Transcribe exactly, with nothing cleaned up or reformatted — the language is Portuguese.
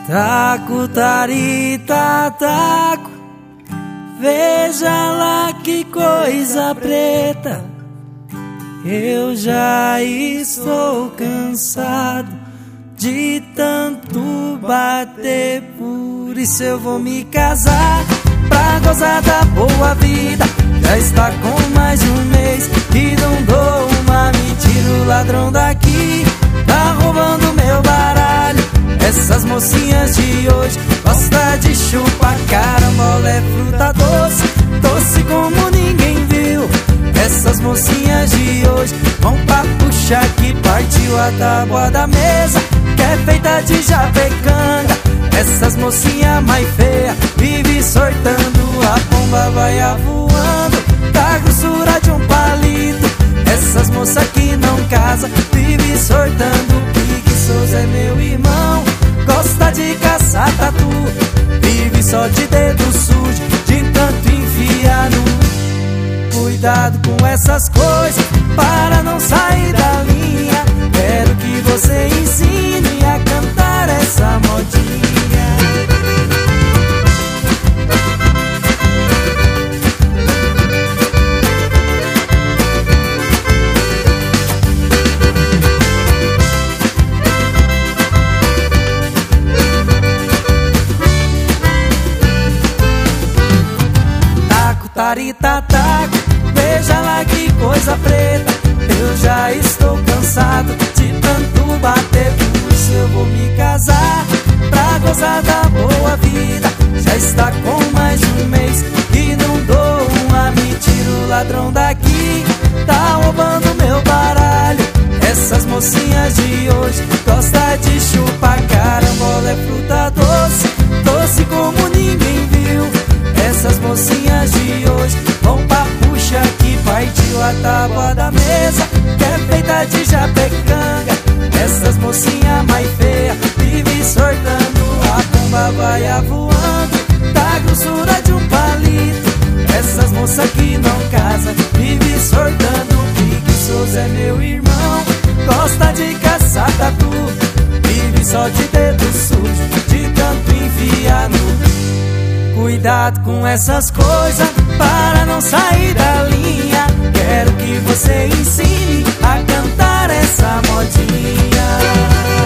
Taco, tarita, taco, veja lá que coisa preta. Eu já estou cansado de tanto bater, por isso eu vou me casar pra gozar da boa vida. Já está com mais de um mês e não dou uma, me tira o ladrão daqui, tá roubando meu baralho. Essas mocinhas de hoje gostam de chupar carambola, é fruta doce, doce como ninguém viu. Essas mocinhas de hoje vão pra puxar que partiu a tábua da mesa, que é feita de japecanga. Essas mocinhas mais feias vive sortando, a pomba vai voando da grossura de um palito. Essas moças que não casa vive sortando, preguiçoso é meu irmão, gosta de caçar tatu, vive só de dedo sujo, de tanto enfiar no... Cuidado com essas coisas para não sair da linha. Quero que você ensine a cantar essa modinha. Taco, tarita, taco, veja lá que coisa preta. Eu já estou cansado de tanto bater, por isso eu vou me casar pra gozar da boa vida. Já está com mais de um mês e não dou uma, me tira o ladrão daqui, tá roubando meu baralho. Essas mocinhas de hoje gostam de chupar carambola, é fruta doce, doce como ninguém viu. Essas mocinhas de hoje vão pra puxa que partiu a tábua da mesa, que é feita de japecanga. Essas mocinhas mais feias vive sortando, a pomba vai voando da grossura de um palito. Essas moças que não casa vive sortando, preguiçoso é meu irmão, gosta de caçar tatu, vive só de dedo sujo, de tanto enfiar no... Cuidado com essas coisas para não sair da linha. Quero que você ensine a cantar essa modinha.